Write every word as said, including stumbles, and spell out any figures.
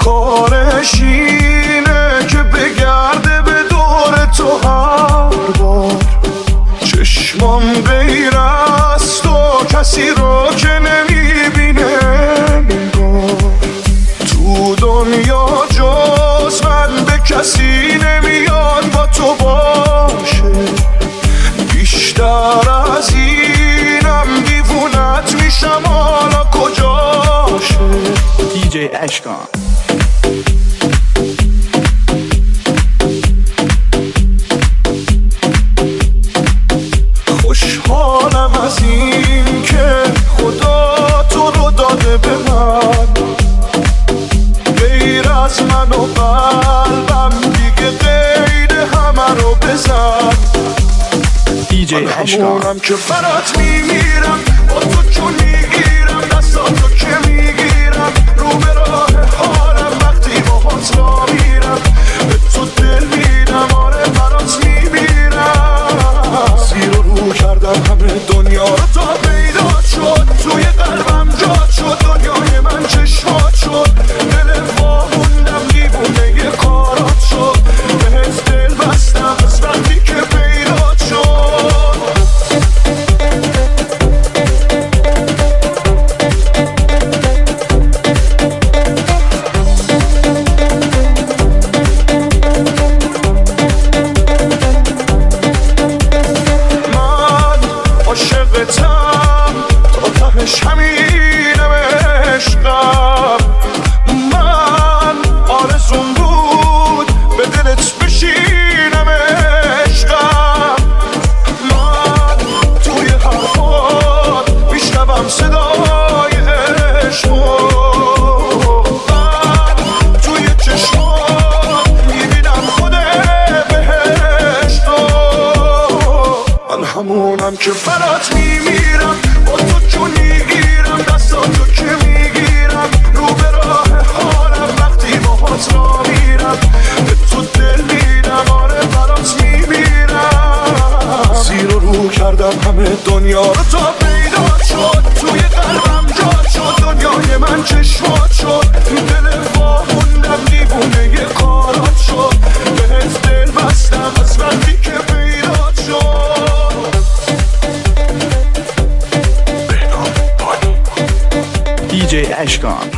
کارش اینه که بگرده به دور تو هر بار. چشمام غیر از تو کسی رو که نمیبینه نگار. تو دنیا جز من به کسی نمیاد با تو باشه. بیشتر از اینم دیوونت میشم حالا کجاشه. دی جی اشکان. خوشحالم از این که خدا تو رو داده به من. غیر از من و قلبم دیگه غیر همه رو بزن. دی جی اشکان. همونم که برات میمیرم، با تو چون میگیرم دستاتو که میگیرم. رو به راه حالم وقتی باهات را میرم. به تو دل میدم آره برات میمیرم. زیر و رو کردم همه دنیا رو تا پیدا شد. توی قلبم جا شد دنیای من چشمات شد. دل واموندم دیوونه کارات شد. بهت دل بستم از وقتی که پیدا شد. عاشقتم تا تهش همینم عشقم. من آرزوم بود به دلت بشینم عشقم. من توی حرفات میشنوم صدای عشقو. من توی چشمات میبینم خود بهشتو. من همونم که برات میمیرم، با تو چون میگیرم دستاتو که میگیرم. رو به راه حالم وقتی باهات را میرم. به تو دل میدم آره برات میمیرم. زیر و رو کردم همه دنیا رو تا پیدا شد. توی قلبم جا شد دنیای من چشمات